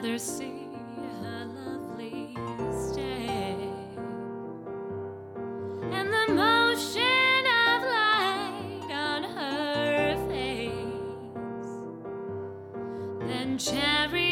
rather see her lovely stare and the motion of light on her face than cherry